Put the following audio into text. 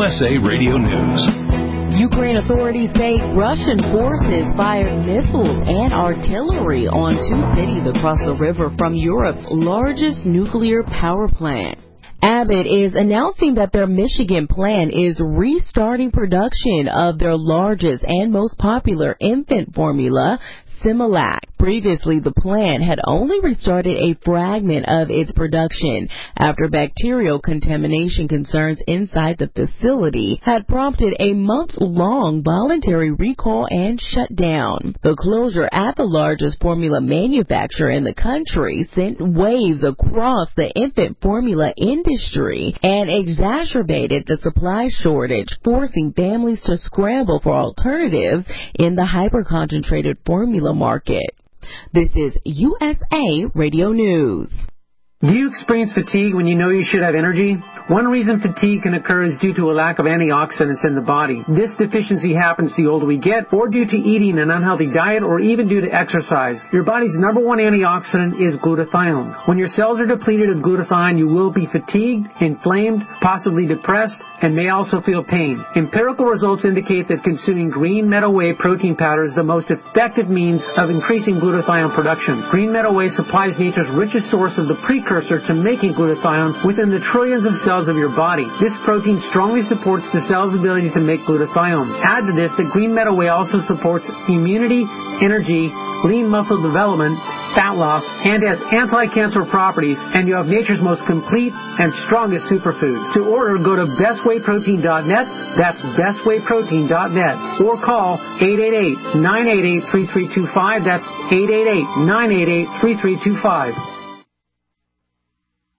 USA Radio News. Ukraine authorities say Russian forces fired missiles and artillery on two cities across the river from Europe's largest nuclear power plant. Abbott is announcing that their Michigan plant is restarting production of their largest and most popular infant formula, Similac. Previously, the plant had only restarted a fragment of its production after bacterial contamination concerns inside the facility had prompted a months-long voluntary recall and shutdown. The closure at the largest formula manufacturer in the country sent waves across the infant formula industry and exacerbated the supply shortage, forcing families to scramble for alternatives in the hyper-concentrated formula market. This is USA Radio News. Do you experience fatigue when you know you should have energy? One reason fatigue can occur is due to a lack of antioxidants in the body. This deficiency happens the older we get, or due to eating an unhealthy diet, or even due to exercise. Your body's number one antioxidant is glutathione. When your cells are depleted of glutathione, you will be fatigued, inflamed, possibly depressed, and may also feel pain. Empirical results indicate that consuming green meadow whey protein powder is the most effective means of increasing glutathione production. Green meadow whey supplies nature's richest source of the precursor to making glutathione within the trillions of cells of your body. This protein strongly supports the cell's ability to make glutathione. Add to this that green meadow whey also supports immunity, energy, lean muscle development, fat loss, and has anti-cancer properties, and you have nature's most complete and strongest superfood. To order, go to bestwayprotein.net, that's bestwayprotein.net, or call 888-988-3325, that's 888-988-3325.